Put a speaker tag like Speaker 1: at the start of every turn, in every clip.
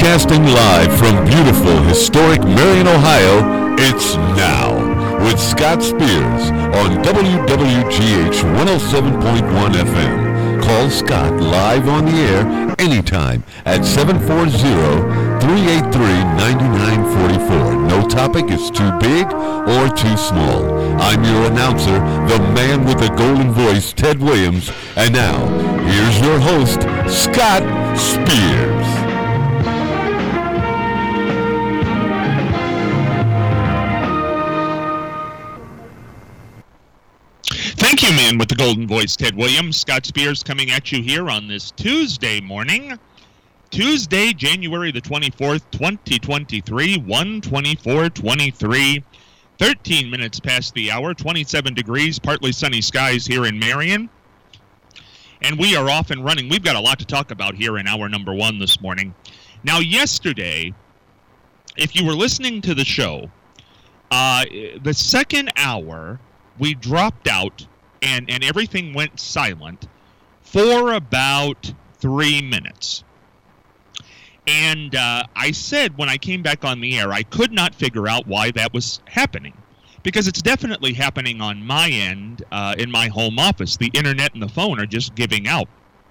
Speaker 1: Broadcasting live from beautiful, historic Marion, Ohio, it's Now with Scott Spears on WWGH 107.1 FM. Call Scott live on the air anytime at 740-383-9944. No topic is too big or too small. I'm your announcer, the man with the golden voice, Ted Williams. And now, here's your host, Scott Spears.
Speaker 2: Thank you, man with the golden voice, Ted Williams. Scott Spears coming at you here on this Tuesday morning. Tuesday, January the 24th, 2023, 1:24:23. 13 minutes past the hour, 27 degrees, partly sunny skies here in Marion. And we are off and running. We've got a lot to talk about here in hour number one this morning. Now, yesterday, if you were listening to the show, the second hour, we dropped out and everything went silent for about 3 minutes. And I said when I came back on the air, I could not figure out why that was happening. Because it's definitely happening on my end in my home office. The internet and the phone are just giving out.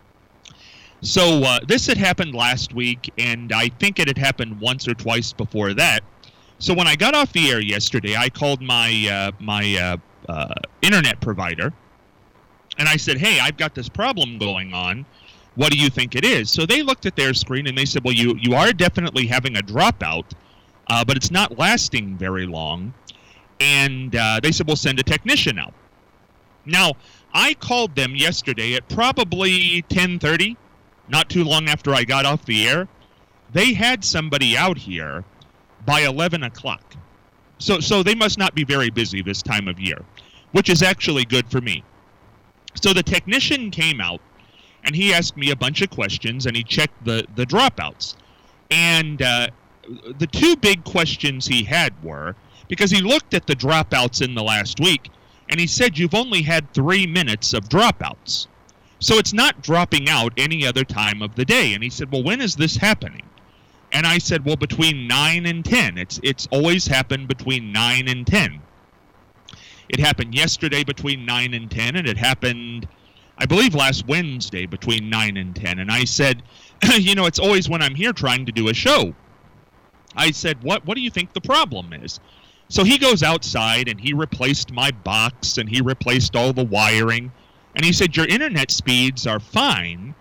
Speaker 2: So this had happened last week, and I think it had happened once or twice before that. So when I got off the air yesterday, I called my internet provider, and I said, hey, I've got this problem going on. What do you think it is? So they looked at their screen, and they said, well, you are definitely having a dropout, but it's not lasting very long. And they said, we'll send a technician out. Now, I called them yesterday at probably 10:30, not too long after I got off the air. They had somebody out here by 11 o'clock. So they must not be very busy this time of year, which is actually good for me. So the technician came out, and he asked me a bunch of questions, and he checked the dropouts. And the two big questions he had were, because he looked at the dropouts in the last week, and he said, you've only had 3 minutes of dropouts. So it's not dropping out any other time of the day. And he said, well, when is this happening? And I said, well, between 9 and 10. It's always happened between 9 and 10. It happened yesterday between 9 and 10, and it happened, I believe, last Wednesday between 9 and 10. And I said, it's always when I'm here trying to do a show. I said, what do you think the problem is? So he goes outside, and he replaced my box, and he replaced all the wiring. And he said, your internet speeds are fine.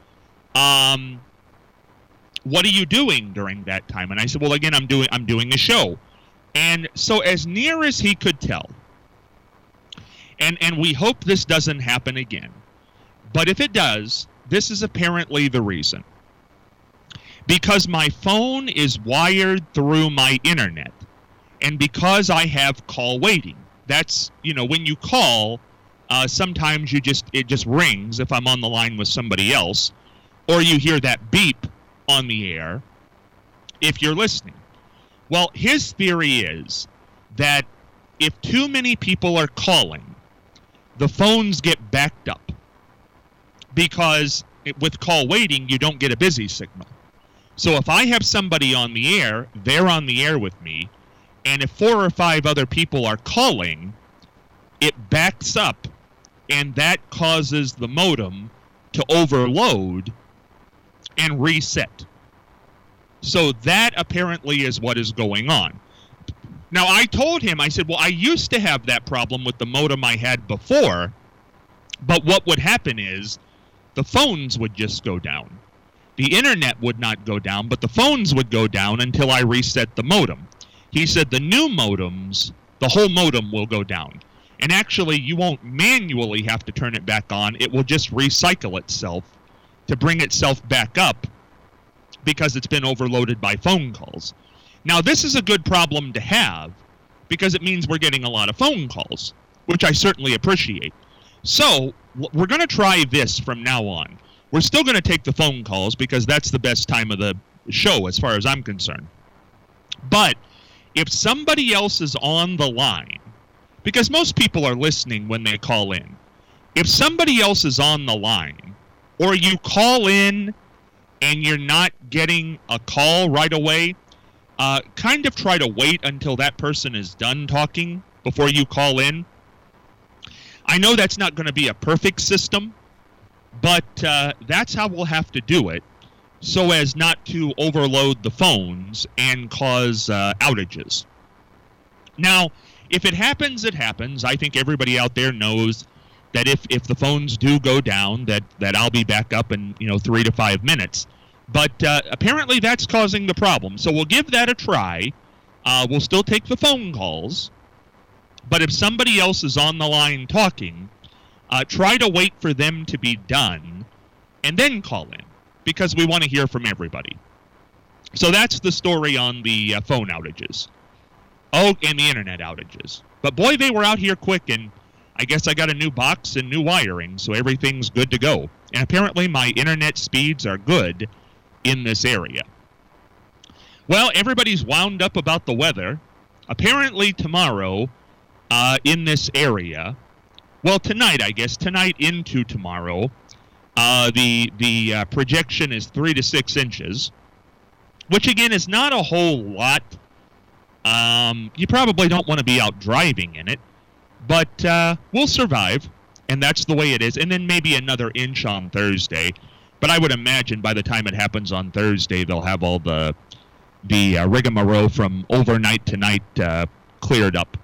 Speaker 2: What are you doing during that time? And I said, well, again, I'm doing a show. And so as near as he could tell, and we hope this doesn't happen again, but if it does, this is apparently the reason. Because my phone is wired through my internet. And because I have call waiting, that's, when you call, sometimes it just rings if I'm on the line with somebody else, or you hear that beep on the air if you're listening. Well, his theory is that if too many people are calling, the phones get backed up. Because with call waiting, you don't get a busy signal. So if I have somebody on the air, they're on the air with me, and if 4 or 5 other people are calling, it backs up, and that causes the modem to overload and reset. So that apparently is what is going on. Now, I told him, I said, well, I used to have that problem with the modem I had before, but what would happen is the phones would just go down. The internet would not go down, but the phones would go down until I reset the modem. He said the new modems, the whole modem will go down. And actually, you won't manually have to turn it back on. It will just recycle itself to bring itself back up because it's been overloaded by phone calls. Now, this is a good problem to have because it means we're getting a lot of phone calls, which I certainly appreciate. So, we're going to try this from now on. We're still going to take the phone calls because that's the best time of the show as far as I'm concerned. But if somebody else is on the line, because most people are listening when they call in, if somebody else is on the line, or you call in and you're not getting a call right away, kind of try to wait until that person is done talking before you call in. I know that's not going to be a perfect system, but that's how we'll have to do it so as not to overload the phones and cause outages. Now, if it happens, it happens. I think everybody out there knows that if the phones do go down, that I'll be back up in 3 to 5 minutes. But apparently that's causing the problem. So we'll give that a try. We'll still take the phone calls. But if somebody else is on the line talking, try to wait for them to be done and then call in, because we want to hear from everybody. So that's the story on the phone outages. Oh, and the internet outages. But boy, they were out here quick, and I guess I got a new box and new wiring, so everything's good to go. And apparently my internet speeds are good in this area. Well, everybody's wound up about the weather. Apparently tomorrow, in this area, well, tonight, I guess, tonight into tomorrow, the projection is 3 to 6 inches, which again is not a whole lot. You probably don't want to be out driving in it, but we'll survive, and that's the way it is. And then maybe another inch on Thursday, but I would imagine by the time it happens on Thursday, they'll have all the rigmarole from overnight tonight cleared up.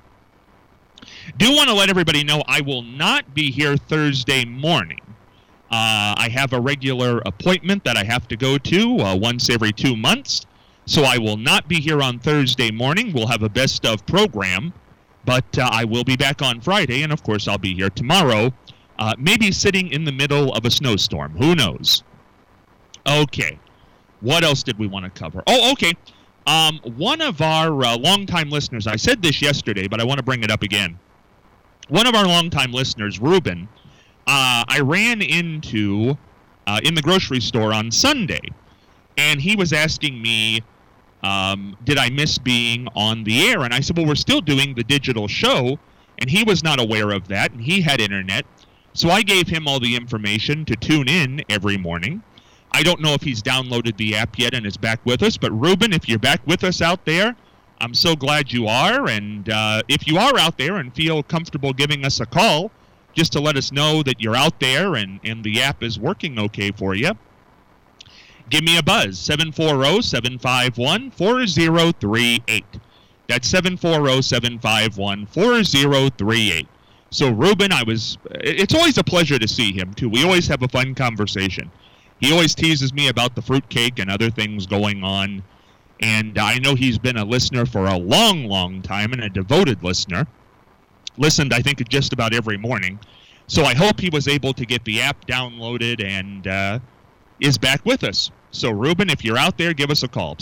Speaker 2: Do want to let everybody know I will not be here Thursday morning. I have a regular appointment that I have to go to once every 2 months, so I will not be here on Thursday morning. We'll have a best of program, but I will be back on Friday, and of course I'll be here tomorrow, maybe sitting in the middle of a snowstorm. Who knows? Okay, what else did we want to cover? Oh, okay. One of our longtime listeners, I said this yesterday, but I want to bring it up again. One of our longtime listeners, Ruben, I ran into in the grocery store on Sunday, and he was asking me, did I miss being on the air? And I said, well, we're still doing the digital show, and he was not aware of that, and he had internet. So I gave him all the information to tune in every morning. I don't know if he's downloaded the app yet and is back with us, but Ruben, if you're back with us out there, I'm so glad you are. And if you are out there and feel comfortable giving us a call, just to let us know that you're out there and the app is working okay for you, give me a buzz, 740-751-4038. That's 740-751-4038. So Ruben, it's always a pleasure to see him, too. We always have a fun conversation. He always teases me about the fruitcake and other things going on. And I know he's been a listener for a long, long time and a devoted listener. Listened, I think, just about every morning. So I hope he was able to get the app downloaded and is back with us. So, Ruben, if you're out there, give us a call.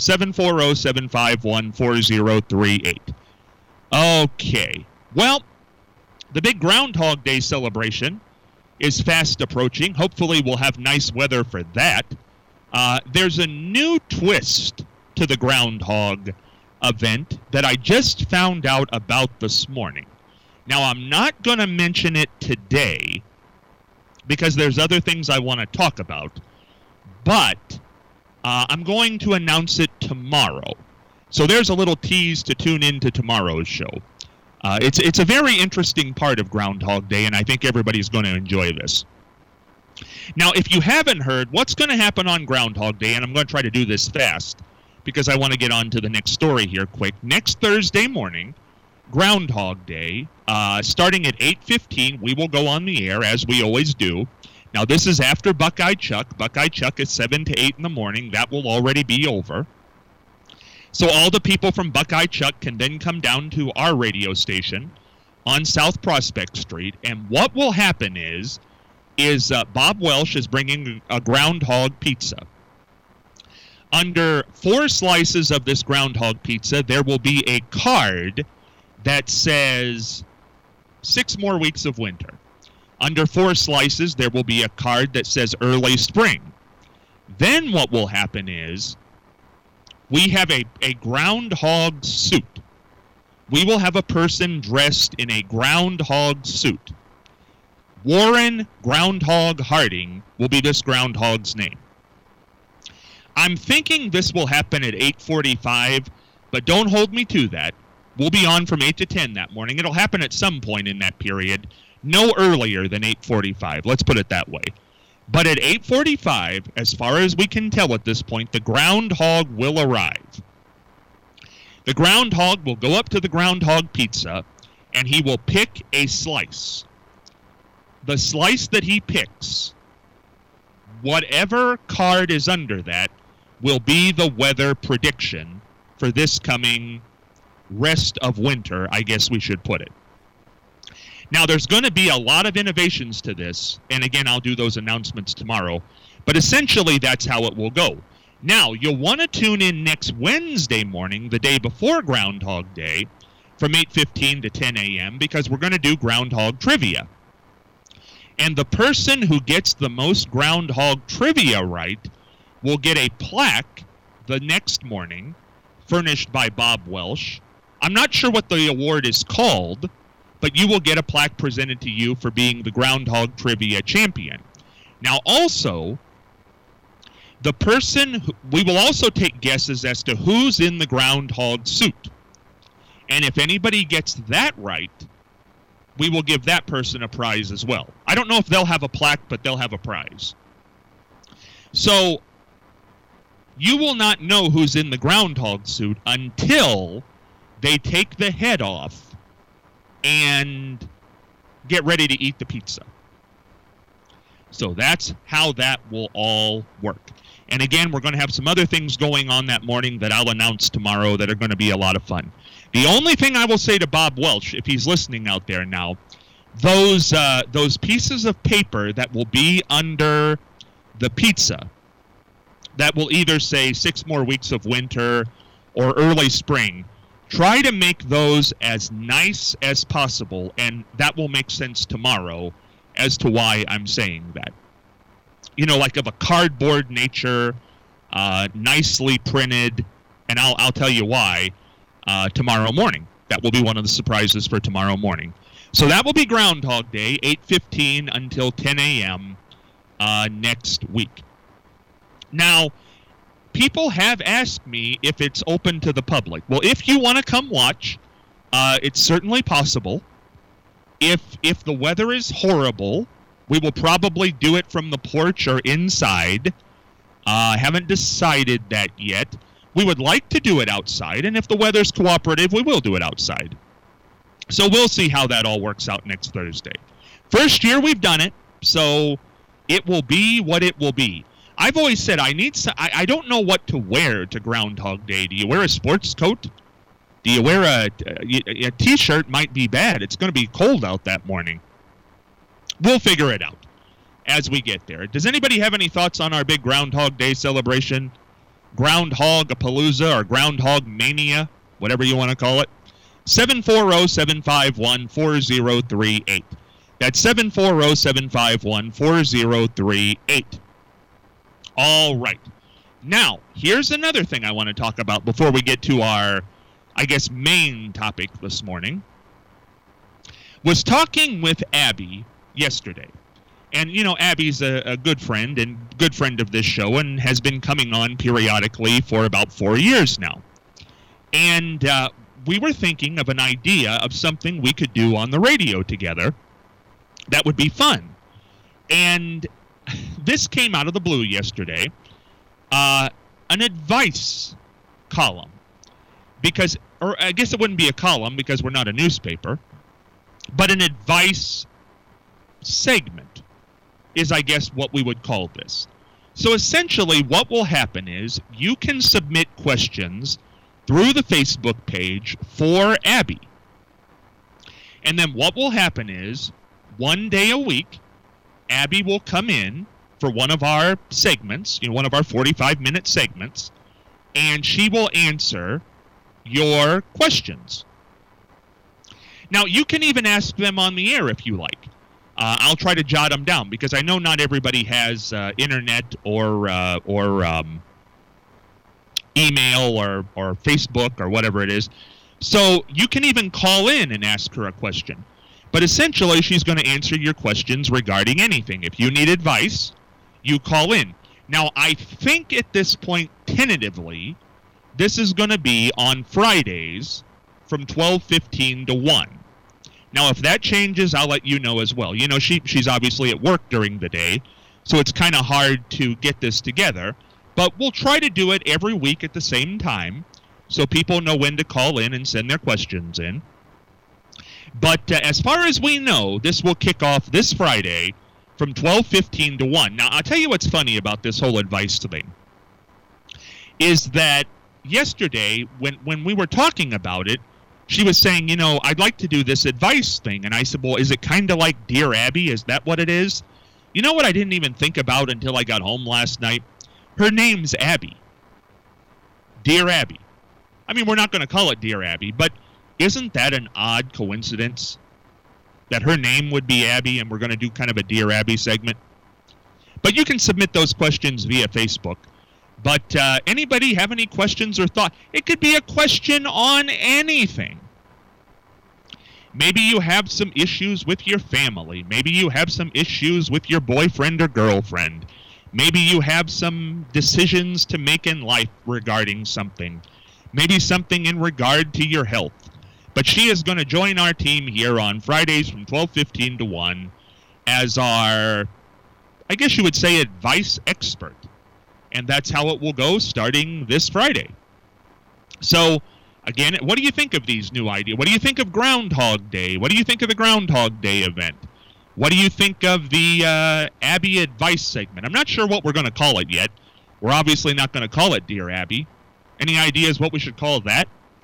Speaker 2: 740-751-4038. Okay. Well, the big Groundhog Day celebration is fast approaching. Hopefully we'll have nice weather for that. There's a new twist to the Groundhog event that I just found out about this morning. Now, I'm not going to mention it today because there's other things I want to talk about, but I'm going to announce it tomorrow. So there's a little tease to tune into tomorrow's show. It's a very interesting part of Groundhog Day, and I think everybody's going to enjoy this. Now, if you haven't heard, what's going to happen on Groundhog Day, and I'm going to try to do this fast because I want to get on to the next story here quick. Next Thursday morning, Groundhog Day, starting at 8:15, we will go on the air, as we always do. Now, this is after Buckeye Chuck. Buckeye Chuck is 7 to 8 in the morning. That will already be over. So all the people from Buckeye Chuck can then come down to our radio station on South Prospect Street. And what will happen is Bob Welsh is bringing a groundhog pizza. Under 4 slices of this groundhog pizza, there will be a card that says 6 more weeks of winter. Under 4 slices, there will be a card that says early spring. Then what will happen is we have a groundhog suit. We will have a person dressed in a groundhog suit. Warren Groundhog Harding will be this groundhog's name. I'm thinking this will happen at 8:45, but don't hold me to that. We'll be on from 8 to 10 that morning. It'll happen at some point in that period, no earlier than 8:45. Let's put it that way. But at 8:45, as far as we can tell at this point, the groundhog will arrive. The groundhog will go up to the Groundhog Pizza, and he will pick a slice. The slice that he picks, whatever card is under that, will be the weather prediction for this coming rest of winter, I guess we should put it. Now, there's going to be a lot of innovations to this, and again, I'll do those announcements tomorrow, but essentially that's how it will go. Now, you'll want to tune in next Wednesday morning, the day before Groundhog Day, from 8:15 to 10 a.m., because we're going to do Groundhog Trivia. And the person who gets the most Groundhog Trivia right will get a plaque the next morning, furnished by Bob Welsh. I'm not sure what the award is called, but you will get a plaque presented to you for being the Groundhog Trivia champion. Now, also, we will also take guesses as to who's in the groundhog suit. And if anybody gets that right, we will give that person a prize as well. I don't know if they'll have a plaque, but they'll have a prize. So, you will not know who's in the groundhog suit until they take the head off and get ready to eat the pizza. So that's how that will all work. And again, we're going to have some other things going on that morning that I'll announce tomorrow that are going to be a lot of fun. The only thing I will say to Bob Welsh, if he's listening out there now, those pieces of paper that will be under the pizza, that will either say 6 more weeks of winter or early spring, try to make those as nice as possible, and that will make sense tomorrow as to why I'm saying that. You know, like of a cardboard nature, nicely printed, and I'll tell you why tomorrow morning. That will be one of the surprises for tomorrow morning. So that will be Groundhog Day, 8:15 until 10 a.m. Next week. Now, people have asked me if it's open to the public. Well, if you want to come watch, it's certainly possible. If the weather is horrible, we will probably do it from the porch or inside. Haven't decided that yet. We would like to do it outside, and if the weather's cooperative, we will do it outside. So we'll see how that all works out next Thursday. First year we've done it, so it will be what it will be. I've always said I don't know what to wear to Groundhog Day. Do you wear a sports coat? Do you wear a T-shirt? Might be bad. It's going to be cold out that morning. We'll figure it out as we get there. Does anybody have any thoughts on our big Groundhog Day celebration? Groundhog-a-palooza or Groundhog Mania, whatever you want to call it. 740-751-4038. That's 740-751-4038. All right. Now, here's another thing I want to talk about before we get to our, I guess, main topic this morning. Was talking with Abby yesterday. And, you know, Abby's a good friend and good friend of this show and has been coming on periodically for about 4 years now. And we were thinking of an idea of something we could do on the radio together that would be fun. And this came out of the blue yesterday, an advice column. Or I guess it wouldn't be a column because we're not a newspaper, but an advice segment is, I guess, what we would call this. So essentially what will happen is you can submit questions through the Facebook page for Abby. And then what will happen is one day a week, Abby will come in for one of our segments, one of our 45-minute segments, and she will answer your questions. Now, you can even ask them on the air if you like. I'll try to jot them down because I know not everybody has internet or email or Facebook or whatever it is. So you can even call in and ask her a question. But essentially, she's going to answer your questions regarding anything. If you need advice, you call in. Now, I think at this point, tentatively, this is going to be on Fridays from 12:15 to 1. Now, if that changes, I'll let you know as well. You know, she's obviously at work during the day, so it's kind of hard to get this together. But we'll try to do it every week at the same time so people know when to call in and send their questions in. But as far as we know, this will kick off this Friday from 12:15 to 1. Now, I'll tell you what's funny about this whole advice thing is that yesterday, when we were talking about it, she was saying, you know, I'd like to do this advice thing. And I said, well, is it kind of like Dear Abby? Is that what it is? You know what I didn't even think about until I got home last night? Her name's Abby. Dear Abby. I mean, we're not going to call it Dear Abby, but isn't that an odd coincidence that her name would be Abby and we're going to do kind of a Dear Abby segment? But you can submit those questions via Facebook. But anybody have any questions or thought? It could be a question on anything. Maybe you have some issues with your family. Maybe you have some issues with your boyfriend or girlfriend. Maybe you have some decisions to make in life regarding something. Maybe something in regard to your health. But she is going to join our team here on Fridays from 12:15 to 1 as our, I guess you would say, advice expert. And that's how it will go starting this Friday. So, again, what do you think of these new ideas? What do you think of Groundhog Day? What do you think of the Groundhog Day event? What do you think of the Abby Advice segment? I'm not sure what we're going to call it yet. We're obviously not going to call it Dear Abby. Any ideas what we should call that?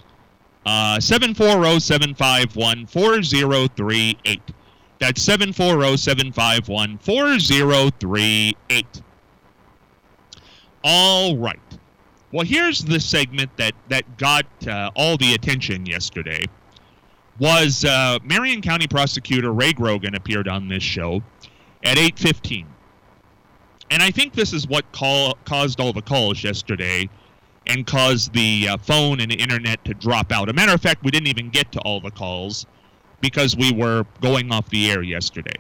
Speaker 2: 740-751-4038. That's 740-751-4038. All right. Well, here's the segment that got all the attention yesterday. Was Marion County Prosecutor Ray Grogan appeared on this show at 8:15. And I think this is what caused all the calls yesterday and caused the phone and the internet to drop out. As a matter of fact, we didn't even get to all the calls because we were going off the air yesterday.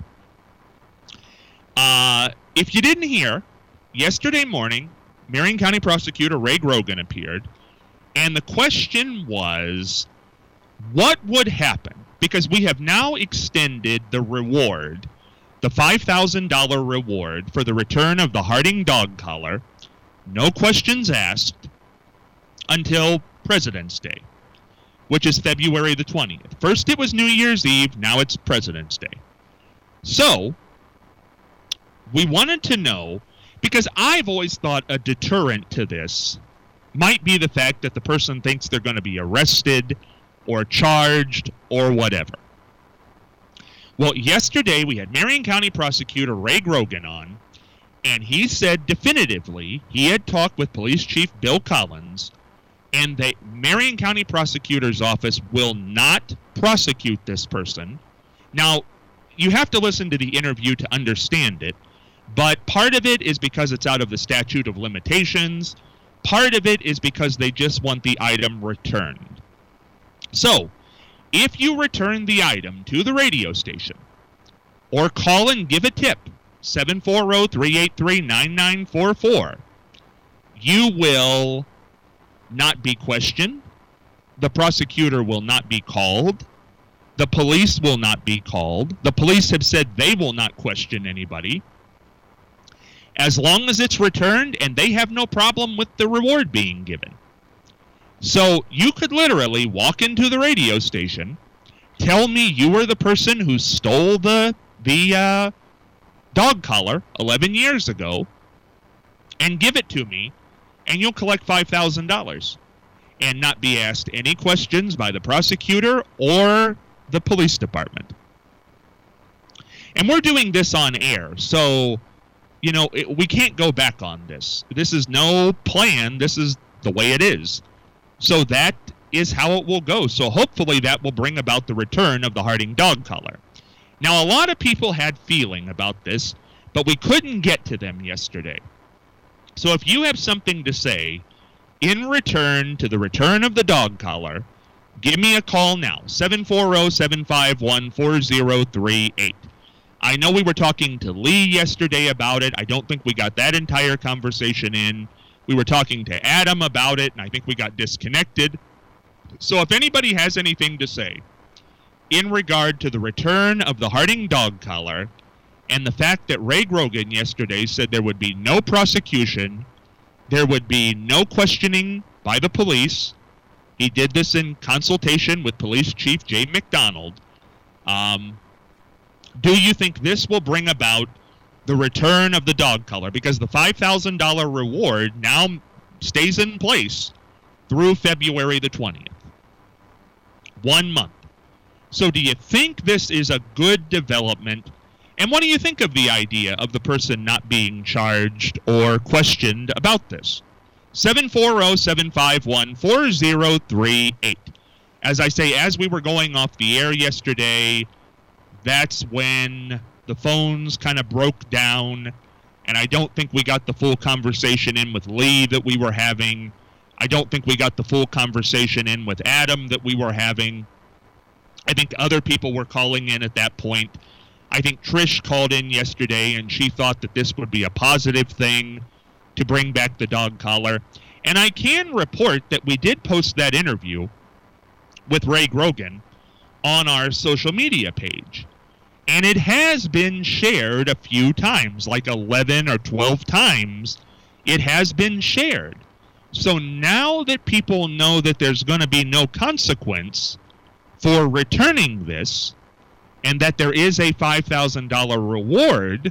Speaker 2: If you didn't hear, yesterday morning, Marion County Prosecutor Ray Grogan appeared, and the question was, what would happen? Because we have now extended the reward, the $5,000 reward for the return of the Harding dog collar, no questions asked, until President's Day, which is February the 20th. First it was New Year's Eve, now it's President's Day. So, we wanted to know, because I've always thought a deterrent to this might be the fact that the person thinks they're going to be arrested or charged or whatever. Well, yesterday we had Marion County Prosecutor Ray Grogan on, and he said definitively he had talked with Police Chief Bill Collins, and the Marion County Prosecutor's Office will not prosecute this person. Now, you have to listen to the interview to understand it, but part of it is because it's out of the statute of limitations. Part of it is because they just want the item returned. So, if you return the item to the radio station, or call and give a tip, 740-383-9944, you will not be questioned, the prosecutor will not be called, the police will not be called, the police have said they will not question anybody, as long as it's returned and they have no problem with the reward being given. So you could literally walk into the radio station, tell me you were the person who stole the dog collar 11 years ago, and give it to me, and you'll collect $5,000 and not be asked any questions by the prosecutor or the police department. And we're doing this on air, so you know, we can't go back on this. This is no plan. This is the way it is. So that is how it will go. So hopefully that will bring about the return of the Harding dog collar. Now, a lot of people had feeling about this, but we couldn't get to them yesterday. So if you have something to say in return to the return of the dog collar, give me a call now, 740-751-4038. I know we were talking to Lee yesterday about it. I don't think we got that entire conversation in. We were talking to Adam about it, and I think we got disconnected. So if anybody has anything to say in regard to the return of the Harding dog collar and the fact that Ray Grogan yesterday said there would be no prosecution, there would be no questioning by the police. He did this in consultation with Police Chief Jay McDonald. Do you think this will bring about the return of the dog collar? Because the $5,000 reward now stays in place through February the 20th. 1 month. So do you think this is a good development? And what do you think of the idea of the person not being charged or questioned about this? 740-751-4038. As I say, as we were going off the air yesterday, that's when the phones kind of broke down, and I don't think we got the full conversation in with Lee that we were having. I don't think we got the full conversation in with Adam that we were having. I think other people were calling in at that point. I think Trish called in yesterday, and she thought that this would be a positive thing to bring back the dog collar. And I can report that we did post that interview with Ray Grogan on our social media page. And it has been shared a few times, like 11 or 12 times. It has been shared. So now that people know that there's going to be no consequence for returning this, and that there is a $5,000 reward,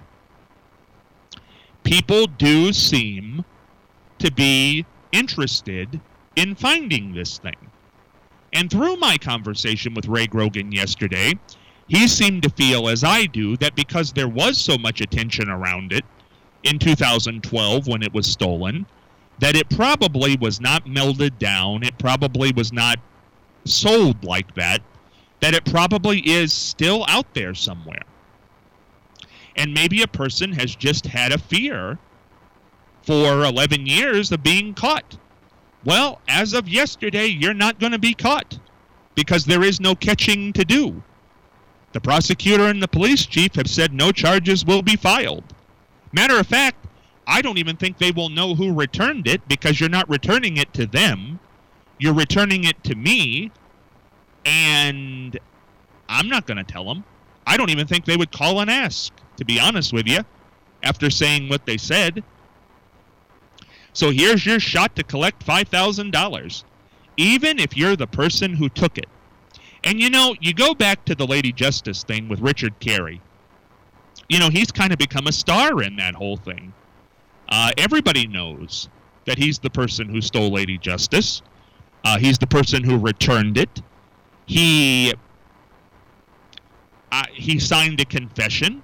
Speaker 2: people do seem to be interested in finding this thing. And through my conversation with Ray Grogan yesterday, he seemed to feel, as I do, that because there was so much attention around it in 2012 when it was stolen, that it probably was not melded down, it probably was not sold like that it probably is still out there somewhere. And maybe a person has just had a fear for 11 years of being caught. Well, as of yesterday, you're not going to be caught because there is no catching to do. The prosecutor and the police chief have said no charges will be filed. Matter of fact, I don't even think they will know who returned it because you're not returning it to them. You're returning it to me, and I'm not going to tell them. I don't even think they would call and ask, to be honest with you, after saying what they said. So here's your shot to collect $5,000, even if you're the person who took it. And, you know, you go back to the Lady Justice thing with Richard Carey. You know, he's kind of become a star in that whole thing. Everybody knows that he's the person who stole Lady Justice. He's the person who returned it. He signed a confession.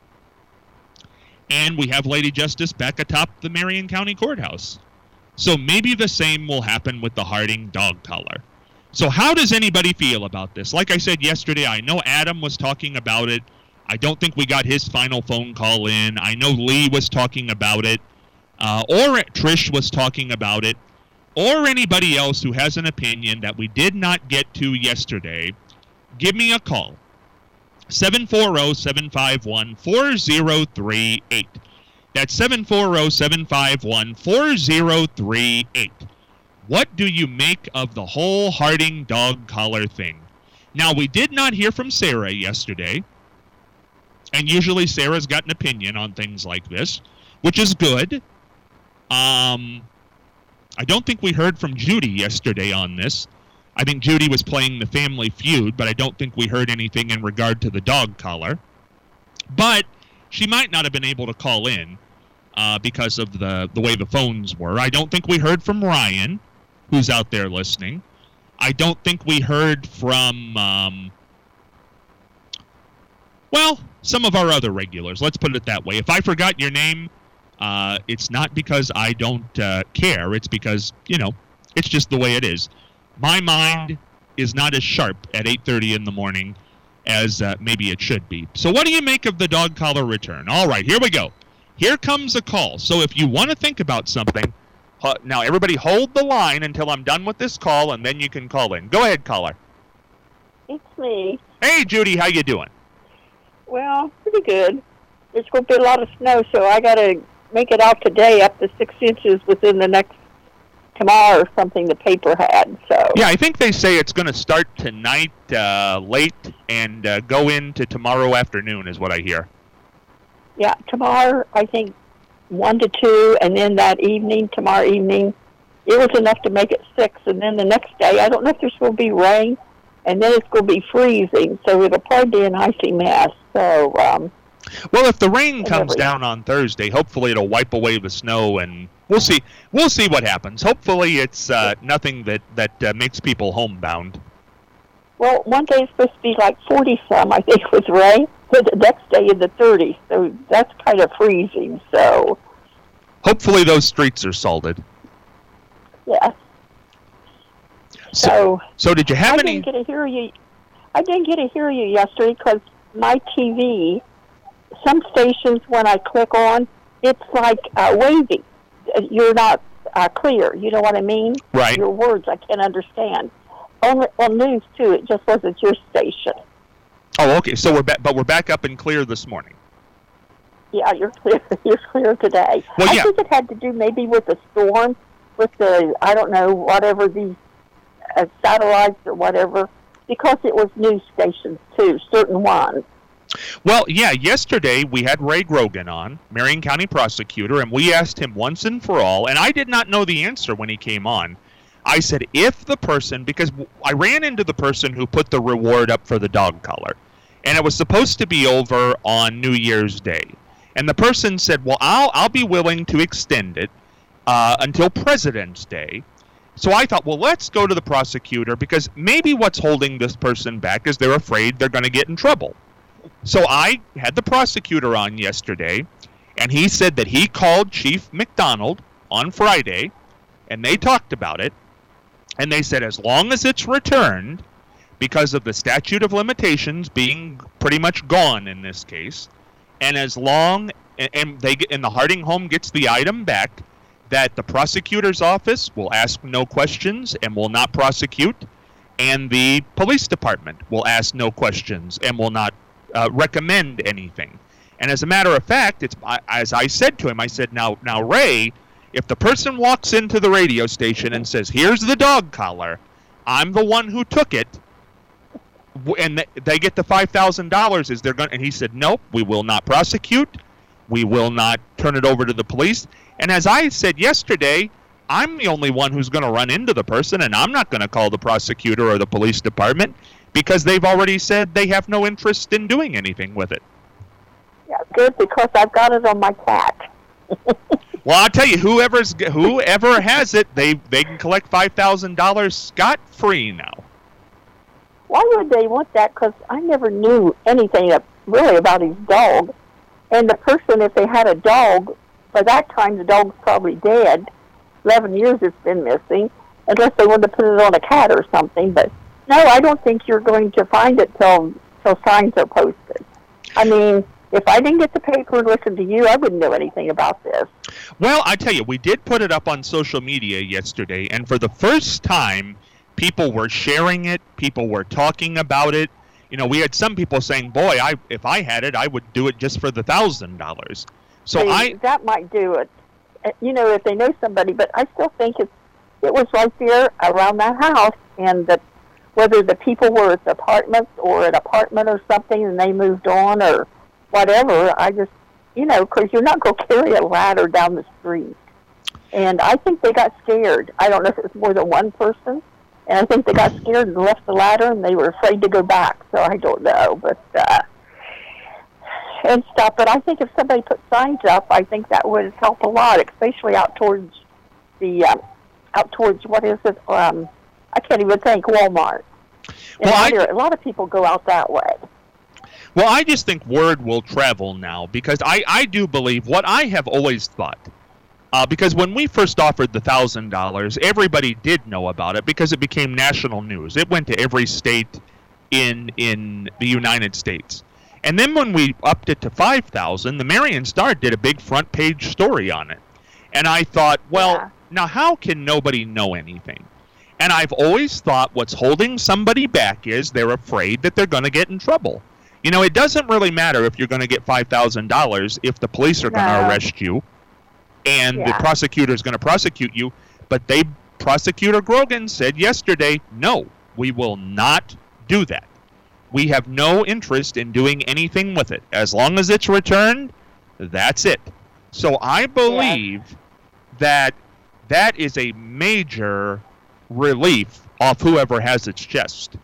Speaker 2: And we have Lady Justice back atop the Marion County Courthouse. So maybe the same will happen with the Harding dog collar. So how does anybody feel about this? Like I said yesterday, I know Adam was talking about it. I don't think we got his final phone call in. I know Lee was talking about it. Or Trish was talking about it. Or anybody else who has an opinion that we did not get to yesterday. Give me a call. 740-751-4038. That's 740-751-4038. What do you make of the whole Harding dog collar thing? Now, we did not hear from Sarah yesterday. And usually Sarah's got an opinion on things like this, which is good. I don't think we heard from Judy yesterday on this. I think Judy was playing the Family Feud, but I don't think we heard anything in regard to the dog collar. But she might not have been able to call in because of the way the phones were. I don't think we heard from Ryan, who's out there listening. I don't think we heard from, some of our other regulars. Let's put it that way. If I forgot your name, it's not because I don't care. It's because, it's just the way it is. My mind is not as sharp at 8:30 in the morning as maybe it should be. So what do you make of the dog collar return? All right, here we go. Here comes a call. So if you want to think about something, now everybody hold the line until I'm done with this call, and then you can call in. Go ahead, caller.
Speaker 3: It's me.
Speaker 2: Hey, Judy, how you doing?
Speaker 3: Well, pretty good. There's going to be a lot of snow, so I got to make it out today up to 6 inches within the next tomorrow or something the paper had. So
Speaker 2: yeah, I think they say it's going to start tonight late and go into tomorrow afternoon is what I hear.
Speaker 3: Yeah, tomorrow I think 1 to 2, and then that evening, tomorrow evening, it was enough to make it 6, and then the next day, I don't know if there's going to be rain, and then it's going to be freezing, so it'll probably be an icy mess. So,
Speaker 2: well, if the rain comes down on Thursday, hopefully it'll wipe away the snow, and we'll see. We'll see what happens. Hopefully it's nothing that makes people homebound.
Speaker 3: Well, one day it's supposed to be like 40-some, I think, with rain, but the next day in the 30s, so that's kind of freezing, so.
Speaker 2: Hopefully those streets are salted.
Speaker 3: Yes.
Speaker 2: So did you have any?
Speaker 3: I didn't get to hear you yesterday because my TV, some stations when I click on, it's like wavy. You're not clear. You know what I mean?
Speaker 2: Right.
Speaker 3: Your words I can't understand. On news too, it just wasn't your station.
Speaker 2: Oh, okay. So we're back up and clear this morning.
Speaker 3: Yeah, you're clear. You're clear today.
Speaker 2: Well,
Speaker 3: I think it had to do maybe with the storm, with the I don't know whatever these satellites or whatever, because it was news stations too, certain ones.
Speaker 2: Well, yeah, yesterday we had Ray Grogan on, Marion County prosecutor, and we asked him once and for all, and I did not know the answer when he came on. I said, if the person, because I ran into the person who put the reward up for the dog collar, and it was supposed to be over on New Year's Day. And the person said, well, I'll be willing to extend it until President's Day. So I thought, well, let's go to the prosecutor, because maybe what's holding this person back is they're afraid they're going to get in trouble. So I had the prosecutor on yesterday, and he said that he called Chief McDonald on Friday, and they talked about it. And they said as long as it's returned, because of the statute of limitations being pretty much gone in this case, and as long and the Harding home gets the item back, that the prosecutor's office will ask no questions and will not prosecute, and the police department will ask no questions and will not recommend anything. And as a matter of fact, it's as I said to him, I said, now Ray, if the person walks into the radio station and says, here's the dog collar, I'm the one who took it, and they get the $5,000, is there going? And he said, nope, we will not prosecute. We will not turn it over to the police. And as I said yesterday, I'm the only one who's going to run into the person, and I'm not going to call the prosecutor or the police department because they've already said they have no interest in doing anything with it.
Speaker 3: Yeah, good, because I've got it on my cat.
Speaker 2: Well, I'll tell you, whoever has it, they can collect $5,000 scot-free now.
Speaker 3: Why would they want that? Because I never knew anything really about his dog. And the person, if they had a dog, by that time the dog's probably dead. 11 years it's been missing, unless they wanted to put it on a cat or something. But no, I don't think you're going to find it till signs are posted. I mean, if I didn't get the paper and listen to you, I wouldn't know anything about this.
Speaker 2: Well, I tell you, we did put it up on social media yesterday, and for the first time, people were sharing it, people were talking about it. You know, we had some people saying, boy, if I had it, I would do it just for the $1,000. So
Speaker 3: that might do it, you know, if they know somebody, but I still think it was right there around that house, and that whether the people were at the apartments or an apartment or something and they moved on or whatever, I just, you know, because you're not going to carry a ladder down the street. And I think they got scared. I don't know if it was more than one person, and I think they got scared and left the ladder, and they were afraid to go back. So I don't know, but and stuff. But I think if somebody put signs up, I think that would help a lot, especially out towards what is it? I can't even think, Walmart. Well, a lot of people go out that way.
Speaker 2: Well, I just think word will travel now, because I do believe what I have always thought. Because when we first offered the $1,000, everybody did know about it because it became national news. It went to every state in the United States. And then when we upped it to $5,000, the Marion Star did a big front page story on it. And I thought, well, now how can nobody know anything? And I've always thought what's holding somebody back is they're afraid that they're going to get in trouble. You know, it doesn't really matter if you're going to get $5,000 if the police are going to arrest you and the prosecutor is going to prosecute you. But Prosecutor Grogan said yesterday, no, we will not do that. We have no interest in doing anything with it. As long as it's returned, that's it. So I believe that is a major relief off whoever has its chest.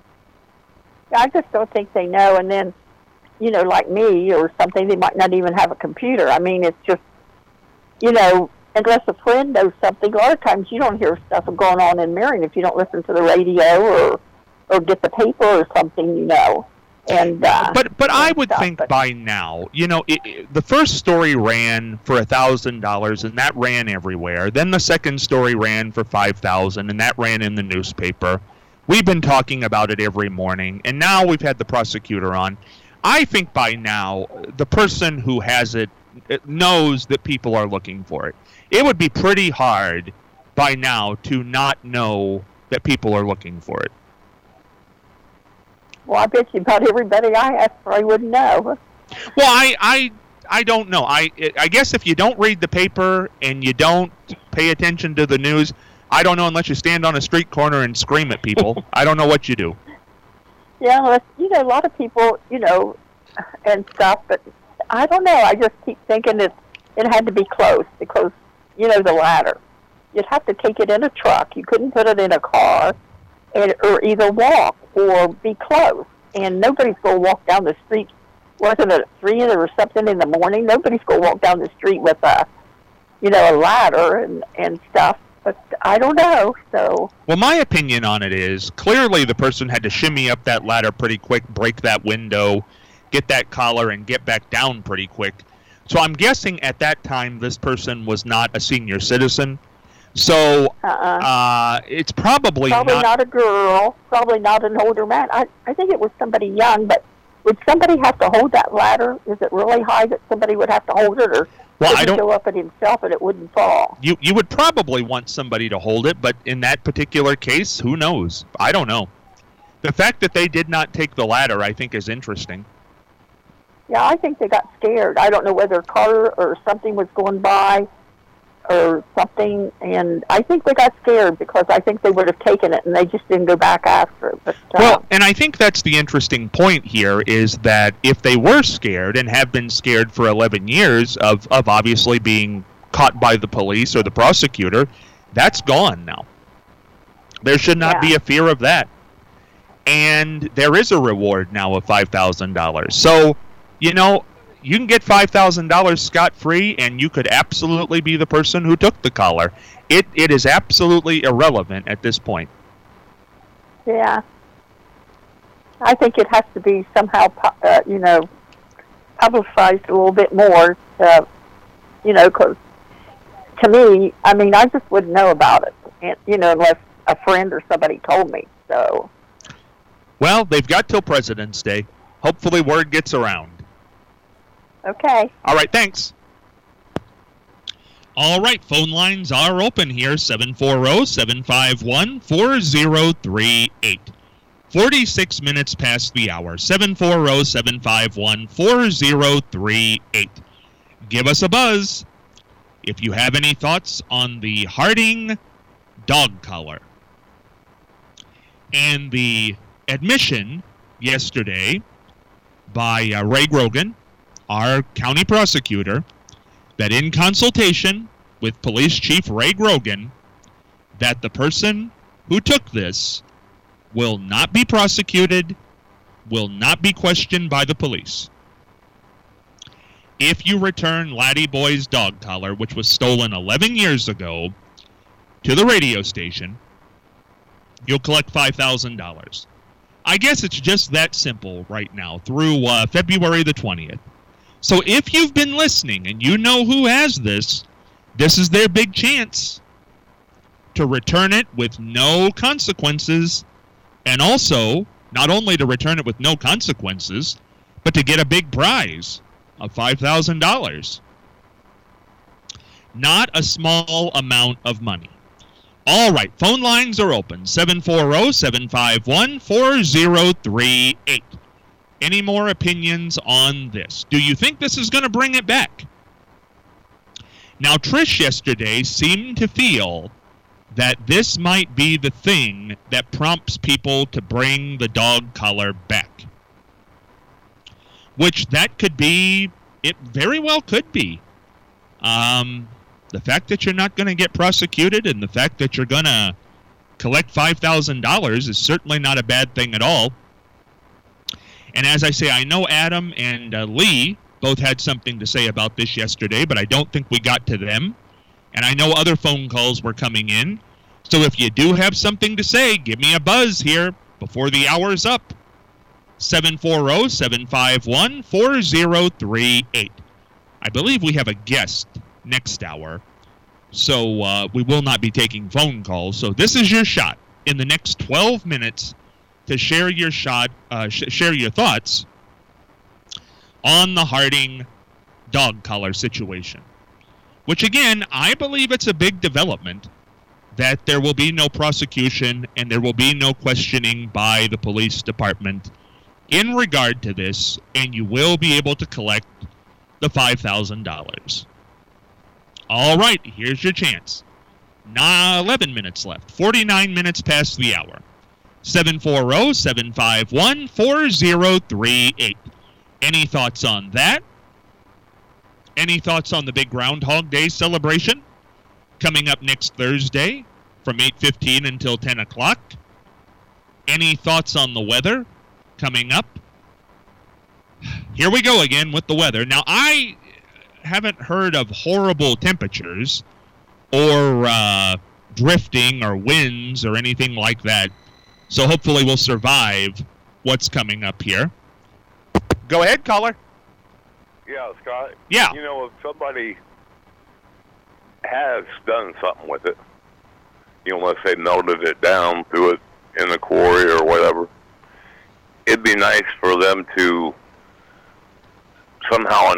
Speaker 3: I just don't think they know. And then, you know, like me or something, they might not even have a computer. I mean, it's just, you know, unless a friend knows something, a lot of times you don't hear stuff going on in Marion if you don't listen to the radio or get the paper or something, you know. And
Speaker 2: but I would think by now, you know, the first story ran for $1,000, and that ran everywhere. Then the second story ran for $5,000, and that ran in the newspaper. We've been talking about it every morning, and now we've had the prosecutor on. I think by now, the person who has it knows that people are looking for it. It would be pretty hard by now to not know that people are looking for it.
Speaker 3: Well, I bet you about everybody I asked probably wouldn't know.
Speaker 2: Well, I don't know. I guess if you don't read the paper and you don't pay attention to the news, I don't know unless you stand on a street corner and scream at people. I don't know what you do.
Speaker 3: Yeah, well, you know, a lot of people, you know, and stuff, but I don't know. I just keep thinking it had to be close because, you know, the ladder. You'd have to take it in a truck. You couldn't put it in a car or either walk or be close. And nobody's going to walk down the street. Wasn't it 3 or something in the morning? Nobody's going to walk down the street with a ladder and stuff. But I don't know, so...
Speaker 2: Well, my opinion on it is, clearly the person had to shimmy up that ladder pretty quick, break that window, get that collar, and get back down pretty quick. So I'm guessing at that time this person was not a senior citizen. So it's probably
Speaker 3: not a girl, probably not an older man. I think it was somebody young, but would somebody have to hold that ladder? Is it really high that somebody would have to hold it, or would he go up it himself and it wouldn't fall?
Speaker 2: You would probably want somebody to hold it, but in that particular case, who knows? I don't know. The fact that they did not take the ladder, I think, is interesting.
Speaker 3: Yeah, I think they got scared. I don't know whether a car or something was going by or something, and I think they got scared because I think they would have taken it and they just didn't go back after it. But,
Speaker 2: well, and I think that's the interesting point here is that if they were scared and have been scared for 11 years of obviously being caught by the police or the prosecutor, that's gone now. There should not be a fear of that. And there is a reward now of $5,000. So, you know, you can get $5,000 scot-free, and you could absolutely be the person who took the collar. It is absolutely irrelevant at this point.
Speaker 3: Yeah. I think it has to be somehow, publicized a little bit more, because to me, I mean, I just wouldn't know about it, and, unless a friend or somebody told me, so.
Speaker 2: Well, they've got till President's Day. Hopefully word gets around.
Speaker 3: Okay.
Speaker 2: All right, thanks. All right, phone lines are open here, 740-751-4038. 46 minutes past the hour, 740-751-4038. Give us a buzz if you have any thoughts on the Harding dog collar. And the admission yesterday by Ray Grogan, our county prosecutor, that in consultation with Police Chief Ray Grogan, that the person who took this will not be prosecuted, will not be questioned by the police. If you return Laddie Boy's dog collar, which was stolen 11 years ago, to the radio station, you'll collect $5,000. I guess it's just that simple right now through February the 20th. So if you've been listening and you know who has this is their big chance to return it with no consequences, and also not only to return it with no consequences, but to get a big prize of $5,000. Not a small amount of money. All right, phone lines are open, 740-751-4038. Any more opinions on this? Do you think this is going to bring it back? Now, Trish yesterday seemed to feel that this might be the thing that prompts people to bring the dog collar back. Which that could be, it very well could be. The fact that you're not going to get prosecuted and the fact that you're going to collect $5,000 is certainly not a bad thing at all. And as I say, I know Adam and Lee both had something to say about this yesterday, but I don't think we got to them. And I know other phone calls were coming in. So if you do have something to say, give me a buzz here before the hour's up. 740-751-4038. I believe we have a guest next hour, so we will not be taking phone calls. So this is your shot in the next 12 minutes to share your share your thoughts on the Harding dog collar situation. Which again, I believe it's a big development that there will be no prosecution and there will be no questioning by the police department in regard to this, and you will be able to collect the $5,000. All right, here's your chance. 11 minutes left. 49 minutes past the hour. 740-751-4038. Any thoughts on that? Any thoughts on the big Groundhog Day celebration coming up next Thursday from 8:15 until 10 o'clock? Any thoughts on the weather coming up? Here we go again with the weather. Now, I haven't heard of horrible temperatures or drifting or winds or anything like that. So hopefully we'll survive what's coming up here. Go ahead, caller.
Speaker 4: Yeah, Scott.
Speaker 2: Yeah.
Speaker 4: You know, if somebody has done something with it, you know, let's say melted it down, threw it in the quarry or whatever, it'd be nice for them to somehow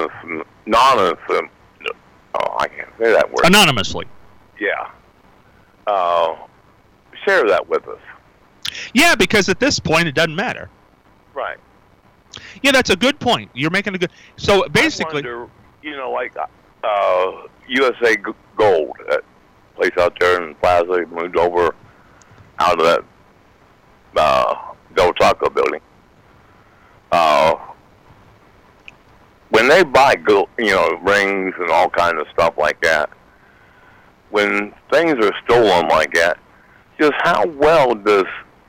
Speaker 4: I can't say that word.
Speaker 2: Anonymously.
Speaker 4: Yeah. Share that with us.
Speaker 2: Yeah, because at this point it doesn't matter.
Speaker 4: Right.
Speaker 2: Yeah, that's a good point. You're making a good... So basically...
Speaker 4: I wonder, you know, like USA Gold, that place out there in Plaza, moved over out of that Del Taco building. When they buy, rings and all kinds of stuff like that, when things are stolen like that, just how well does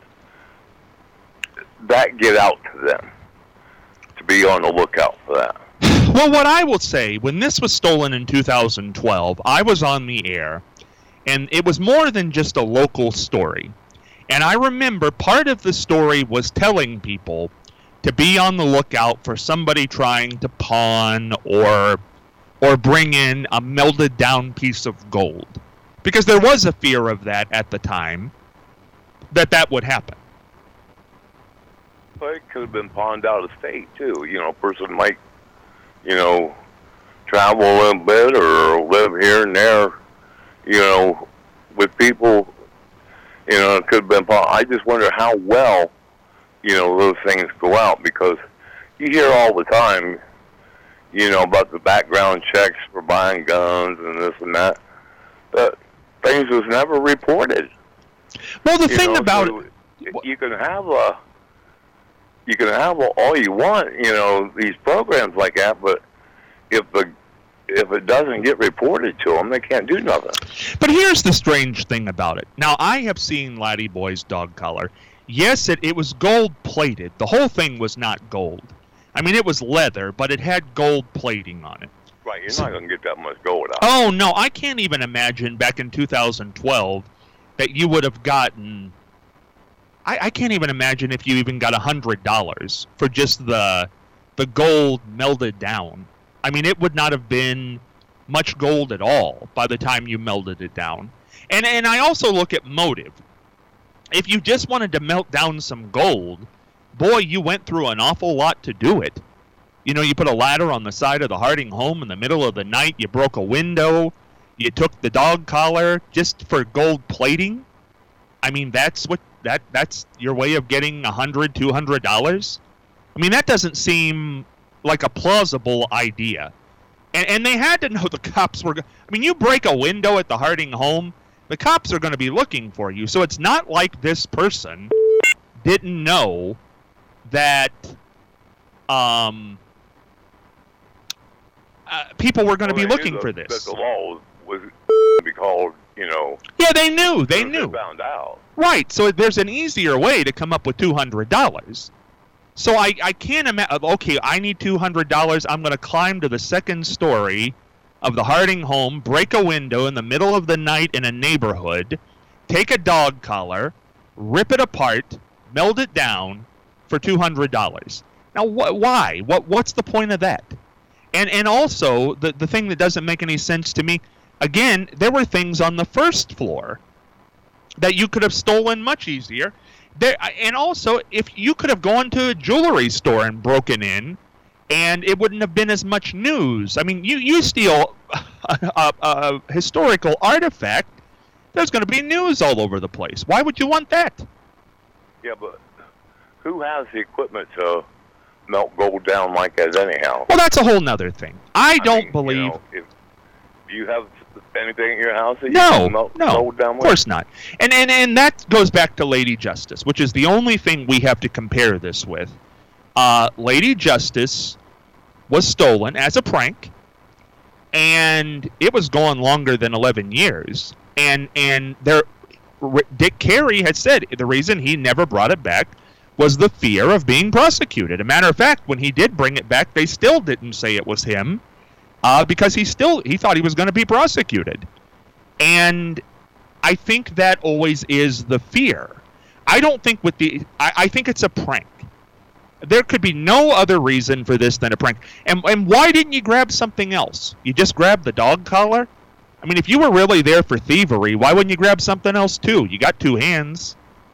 Speaker 4: that get out to them to be on the lookout for that?
Speaker 2: Well, what I will say, when this was stolen in 2012, I was on the air, and it was more than just a local story. And I remember part of the story was telling people to be on the lookout for somebody trying to pawn or bring in a melted down piece of gold. Because there was a fear of that at the time, that would happen.
Speaker 4: But it could have been pawned out of state, too. You know, a person might, travel a little bit or live here and there, with people, it could have been pawned. I just wonder how well, those things go out, because you hear all the time, about the background checks for buying guns and this and that. But things was never reported.
Speaker 2: Well, the thing about it,
Speaker 4: you can have all you want, these programs like that, but if it doesn't get reported to them, they can't do nothing.
Speaker 2: But here's the strange thing about it. Now, I have seen Laddie Boy's dog collar. Yes, it was gold-plated. The whole thing was not gold. I mean, it was leather, but it had gold plating on it.
Speaker 4: Right, you're not going to get that much gold out.
Speaker 2: Oh, no, I can't even imagine back in 2012 that you would have gotten... I can't even imagine if you even got $100 for just the gold melted down. I mean, it would not have been much gold at all by the time you melted it down. And I also look at motive. If you just wanted to melt down some gold, boy, you went through an awful lot to do it. You put a ladder on the side of the Harding home in the middle of the night, you broke a window, you took the dog collar just for gold plating. I mean, that's your way of getting $100, $200? I mean, that doesn't seem like a plausible idea. And they had to know the cops were... I mean, you break a window at the Harding home, the cops are going to be looking for you. So it's not like this person didn't know that people were going to be looking for this.
Speaker 4: That the law was to be called,
Speaker 2: Yeah, they knew. They knew.
Speaker 4: They found out.
Speaker 2: Right. So there's an easier way to come up with $200. So I can't imagine, okay, I need $200. I'm going to climb to the second story of the Harding home, break a window in the middle of the night in a neighborhood, take a dog collar, rip it apart, meld it down for $200. Now, why? What's the point of that? And also, the thing that doesn't make any sense to me, again, there were things on the first floor that you could have stolen much easier. And also, if you could have gone to a jewelry store and broken in, and it wouldn't have been as much news. I mean, you steal a historical artifact, there's going to be news all over the place. Why would you want that?
Speaker 4: Yeah, but who has the equipment to melt gold down like that anyhow?
Speaker 2: Well, that's a whole nother thing. I don't believe...
Speaker 4: if you have anything at your house that you
Speaker 2: no,
Speaker 4: can melt gold down with?
Speaker 2: Of course not. And that goes back to Lady Justice, which is the only thing we have to compare this with. Lady Justice was stolen as a prank, and it was gone longer than 11 years. And Dick Carey had said the reason he never brought it back was the fear of being prosecuted. As a matter of fact, when he did bring it back, they still didn't say it was him, because he thought he was going to be prosecuted. And I think that always is the fear. I don't think I think it's a prank. There could be no other reason for this than a prank. And why didn't you grab something else? You just grabbed the dog collar? I mean, if you were really there for thievery, why wouldn't you grab something else too? You got two hands.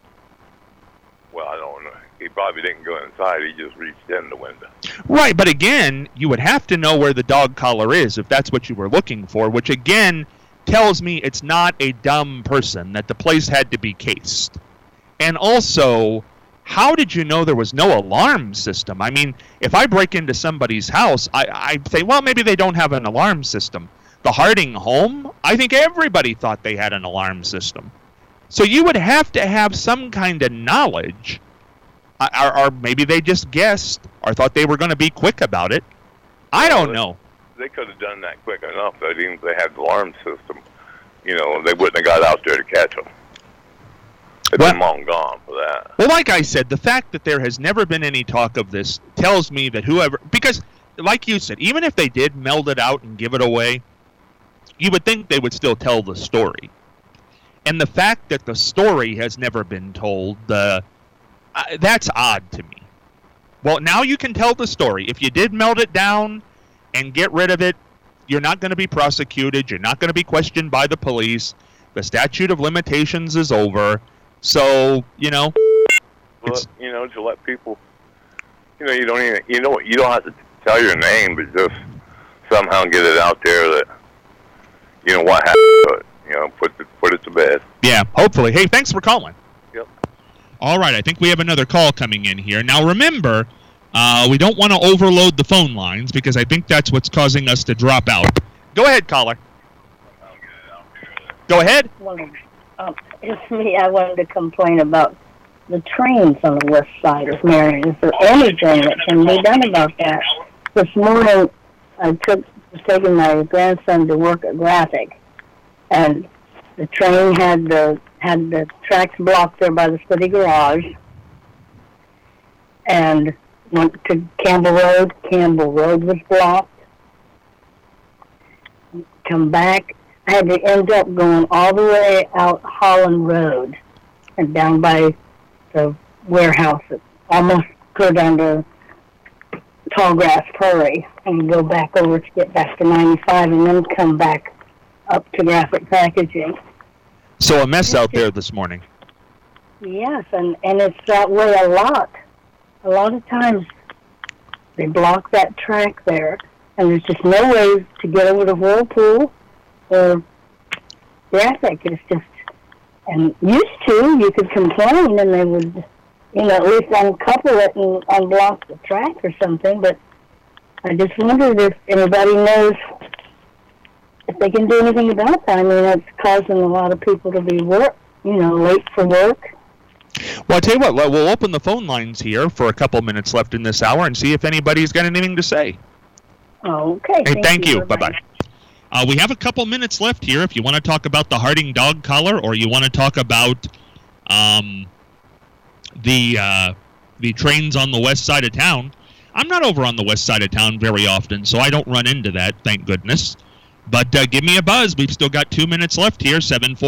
Speaker 4: Well, I don't know. He probably didn't go inside. He just reached in the window.
Speaker 2: Right, but again, you would have to know where the dog collar is if that's what you were looking for, which again tells me it's not a dumb person, that the place had to be cased. And also, how did you know there was no alarm system? I mean, if I break into somebody's house, I say, well, maybe they don't have an alarm system. The Harding home, I think everybody thought they had an alarm system. So you would have to have some kind of knowledge, or maybe they just guessed or thought they were going to be quick about it. I don't know.
Speaker 4: They could have done that quick enough that even if they had the alarm system, they wouldn't have got out there to catch them. They've been long gone for that.
Speaker 2: Well, like I said, the fact that there has never been any talk of this tells me that because, like you said, even if they did meld it out and give it away, you would think they would still tell the story. And the fact that the story has never been told, that's odd to me. Well, now you can tell the story. If you did melt it down and get rid of it, you're not going to be prosecuted. You're not going to be questioned by the police. The statute of limitations is over. So,
Speaker 4: well, to let people, you don't even, you don't have to tell your name, but just somehow get it out there that, what happened, put it to bed.
Speaker 2: Yeah, hopefully. Hey, thanks for calling.
Speaker 4: Yep.
Speaker 2: All right, I think we have another call coming in here. Now, remember, we don't want to overload the phone lines because I think that's what's causing us to drop out. Go ahead, caller. Go ahead.
Speaker 5: It's me. I wanted to complain about the trains on the west side of Marion. Is there anything that can be done about that? This morning, I was taking my grandson to work at Graphic, and the train had the tracks blocked there by the city garage, and went to Campbell Road. Campbell Road was blocked. Come back. I had to end up going all the way out Holland Road and down by the warehouse, almost go down to Tallgrass Prairie and go back over to get back to 95 and then come back up to Graphic Packaging.
Speaker 2: So a mess out there this morning.
Speaker 5: Yes, and it's that way a lot. A lot of times they block that track there, and there's just no way to get over to Whirlpool or Graphic. It's just, and used to, you could complain and they would at least uncouple it and unblock the track or something. But I just wondered if anybody knows if they can do anything about that. I mean, it's causing a lot of people to be late for work.
Speaker 2: Well, I'll tell you what, we'll open the phone lines here for a couple minutes left in this hour and see if anybody's got anything to say.
Speaker 5: Okay.
Speaker 2: Hey, thank you. Bye-bye. We have a couple minutes left here if you want to talk about the Harding dog collar or you want to talk about the trains on the west side of town. I'm not over on the west side of town very often, so I don't run into that, thank goodness. But give me a buzz. We've still got 2 minutes left here,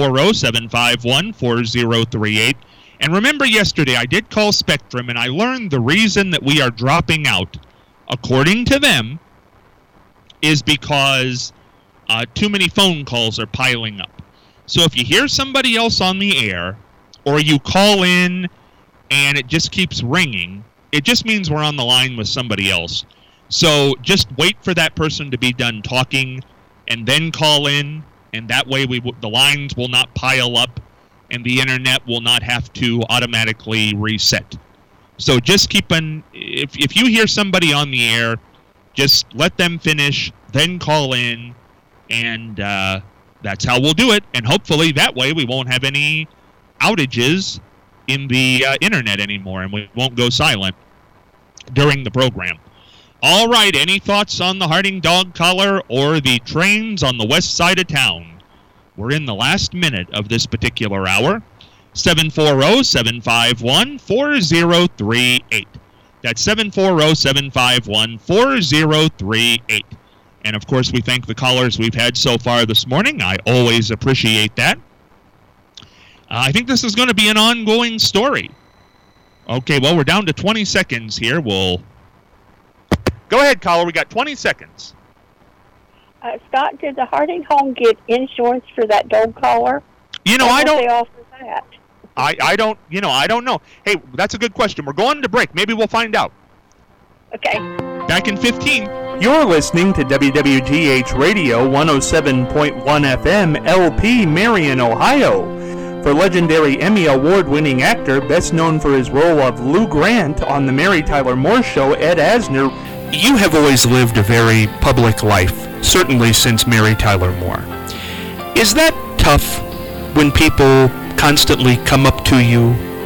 Speaker 2: 740-751-4038. And remember yesterday, I did call Spectrum, and I learned the reason that we are dropping out, according to them, is because too many phone calls are piling up. So if you hear somebody else on the air, or you call in and it just keeps ringing, it just means we're on the line with somebody else. So just wait for that person to be done talking, and then call in, and that way the lines will not pile up, and the internet will not have to automatically reset. So just if you hear somebody on the air, just let them finish, then call in, and that's how we'll do it. And hopefully that way we won't have any outages in the internet anymore, and we won't go silent during the program. All right, any thoughts on the Harding dog collar or the trains on the west side of town? We're in the last minute of this particular hour. 740-751-4038. That's 740-751-4038. And, of course, we thank the callers we've had so far this morning. I always appreciate that. I think this is going to be an ongoing story. Okay, well, we're down to 20 seconds here. We'll... Go ahead, caller. We got 20 seconds.
Speaker 3: Scott, did the Harding home get insurance for that dog collar?
Speaker 2: I don't...
Speaker 3: They offer that?
Speaker 2: I don't know. Hey, that's a good question. We're going to break. Maybe we'll find out.
Speaker 3: Okay.
Speaker 2: Back in 15.
Speaker 6: You're listening to WWGH Radio 107.1 FM, LP, Marion, Ohio. For legendary Emmy Award-winning actor, best known for his role of Lou Grant on The Mary Tyler Moore Show, Ed Asner, you have always lived a very public life, certainly since Mary Tyler Moore. Is that tough when people constantly come up to you